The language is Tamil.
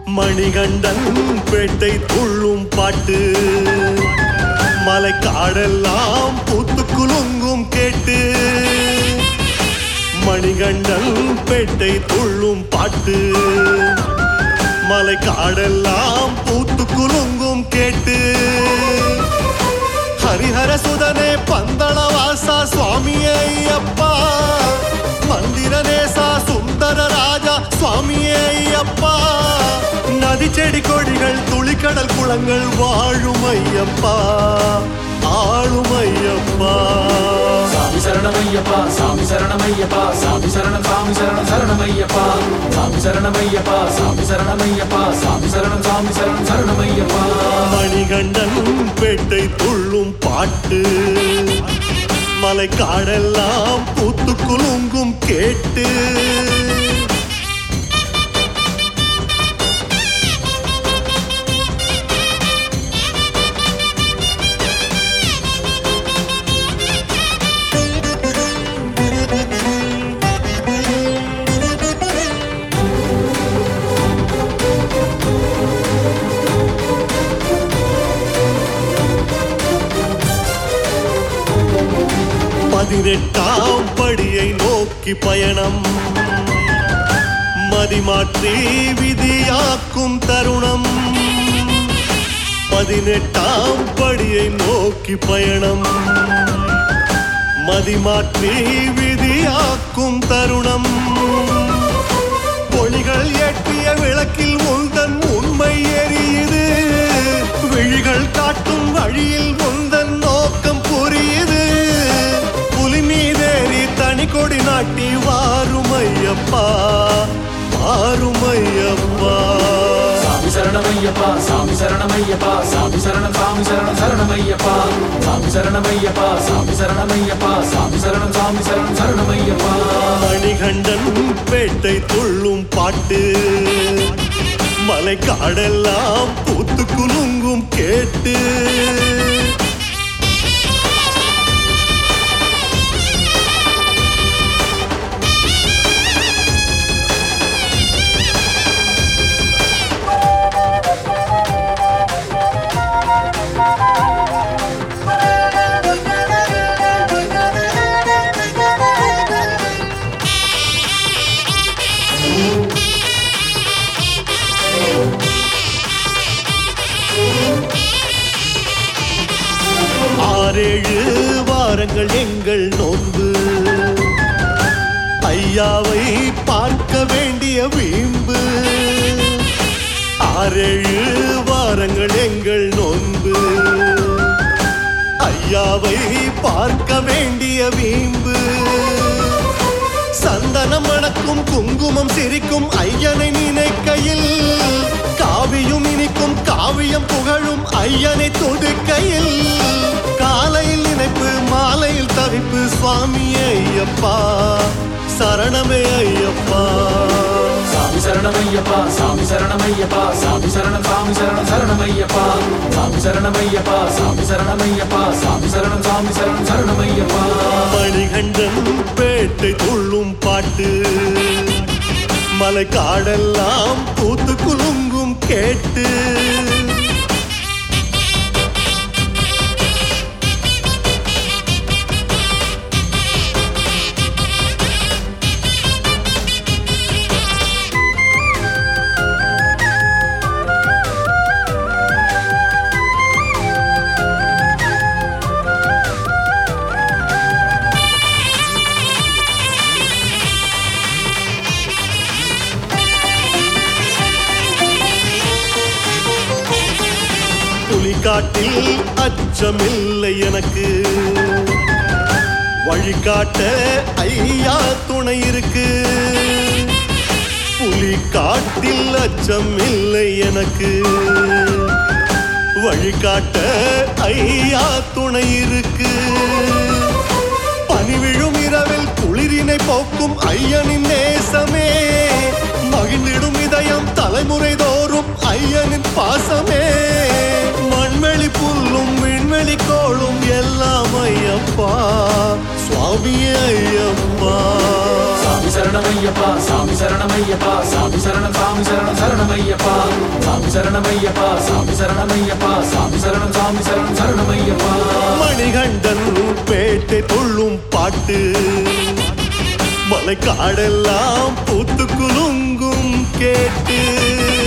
மணிகண்டன் பேட்டை துள்ளும் பாட்டு மலை காடெல்லாம் பூத்து குலுங்கும் கேட்டு மணிகண்டன் பேட்டை துள்ளும் பாட்டு மலை காடெல்லாம் பூத்து குலுங்கும் கேட்டு ஹரிஹர சுதனே பந்தளவாசா சுவாமியே ஐயப்பா மந்திரநேசா சுந்தர ராஜா சுவாமியே ஐயப்பா நதி செடி கொடிகள் துளிக்கடல் குளங்கள் வாழும் ஐயப்பா ஆளும் ஐயப்பா சாமி சரணமையப்பா சாமி சரணமையப்பா சாமி சரணம் சாமி சரணம் சரணமையப்பா சாமி சரணமையப்பா சாமி சரணமையப்பா சாமி சரணம் சாமி சரணம் சரணமையப்பா மணிகண்டன் பேட்டை துள்ளும் பாட்டு மலை காடெல்லாம் பூத்து குலுங்கும் கேட்டு பதினெட்டாம் படியை நோக்கி பயணம் மதிமாற்றி விதியாக்கும் தருணம் பதினெட்டாம் படியை நோக்கி பயணம் மதிமாற்றி விதியாக்கும் தருணம் ஒளிகள் ஏற்றிய விளக்கில் உந்தன் உண்மை எரியுது விழிகள் காட்டும் வழியில் உந்தன் நோக்கம் புரியுது புலிமீதேறி தனி கொடி நாட்டி வாருமையப்பா வாருமையப்பா சாமி சரணமையப்பா சாமி சரணமையப்பா சாமி சரணம் சாமி சரணம் சரணமையப்பா சாமி சரணமையப்பா சாமி சரணமையப்பா சாமி சரணம் சாமி சரணம் சரணமையப்பா மணிகண்டன் பேட்டை துள்ளும் பாட்டு மலை காடெல்லாம் பூத்து குலுங்கும் கேட்டு ஆறேழு வாரங்கள் எங்கள் நோன்பு ஐயாவை பார்க்க வேண்டிய வீம்பு ஆறேழு வாரங்கள் எங்கள் நோன்பு ஐயாவை பார்க்க வேண்டிய வீம்பு சந்தனம் மணக்கும் குங்குமம் சிரிக்கும் ஐயனை நினைக்கையில் காவியும் இனிக்கும் காவியம் புகழும் ஐயனை தொடுக்கையில் காலையில் நினைப்பு மாலையில் தவிப்பு சுவாமி ஐயப்பா சரணமே ஐயப்பா சாமி சரணமையப்பா சாமி சரணமையப்பா சாமி சரணம் சாமி சரணம் சரணமையப்பா சாமி சரணமையப்பா சாமி சரணமையப்பா சாமி சரணம் சாமி சரணம் சரணமையப்பா மணிகண்டன் பேட்டை துள்ளும் பாட்டு மலை காடெல்லாம் பூத்து குலுங்கும் கேட்டு புலிகாட்டில் அச்சமில்லை எனக்கு வழிகாட்ட ஐயா துணை இருக்கு புலிகாட்டில் அச்சமில்லை எனக்கு வழிகாட்ட ஐயா துணை இருக்கு பனிவிழும் இரவில் குளிரினை போக்கும் ஐயனின் நேசமே மகிழ்ந்திடும் இதயம் தலைமுறை தோறும் ஐயனின் பாசமே மண்வெளி புல்லும் விண்வெளி கோளும் எல்லாம் ஐயப்பா சுவாமி ஐயப்பா சாமி சரணமையப்பா சாமி சரணமையப்பா சாமி சரணம் சாமி சரணம் சரணமையப்பா சாமி சரணமையப்பா சாமி சரணமையப்பா சாமி சரணம் சாமி சரணம் சரணமையப்பா மணிகண்டன் பேட்டை துள்ளும் பாட்டு மலை காடெல்லாம் பூத்து குலுங்கும் கேட்டு